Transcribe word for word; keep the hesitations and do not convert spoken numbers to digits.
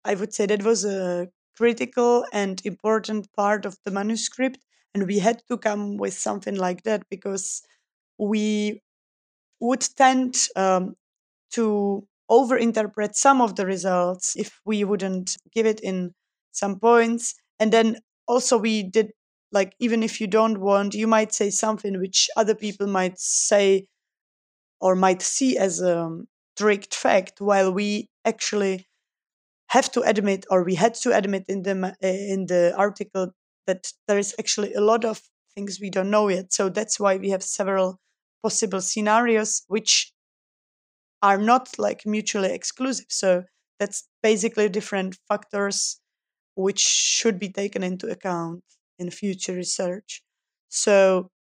I would say that was a critical and important part of the manuscript, and we had to come with something like that because we would tend um, to overinterpret some of the results if we wouldn't give it in some points. And then also, we did, like, even if you don't want, you might say something which other people might say or might see as a strict fact, while we actually have to admit, or we had to admit in the ma- uh, in the article, that there is actually a lot of things we don't know yet. So that's why we have several possible scenarios which are not like mutually exclusive. So that's basically different factors which should be taken into account in future research. So